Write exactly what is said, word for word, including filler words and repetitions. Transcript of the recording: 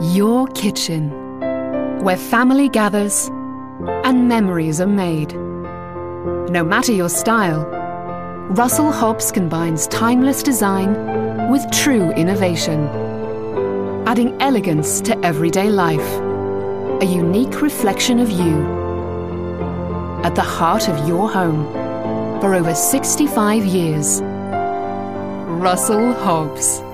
Your kitchen, where family gathers and memories are made. No matter your style, Russell Hobbs combines timeless design with true innovation, adding elegance to everyday life, a unique reflection of you. At the heart of your home for over sixty-five years. Russell Hobbs.